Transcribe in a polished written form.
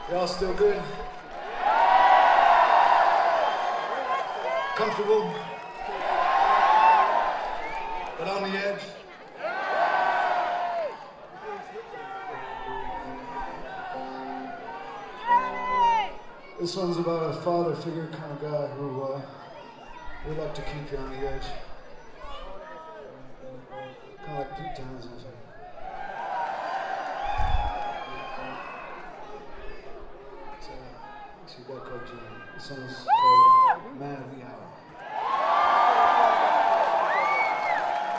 Y'all still good? Comfortable? But on the edge? This one's about a father figure kind of guy who would like to keep you on the edge. Kind of like Pete Townsend. So, you got Coach. This one's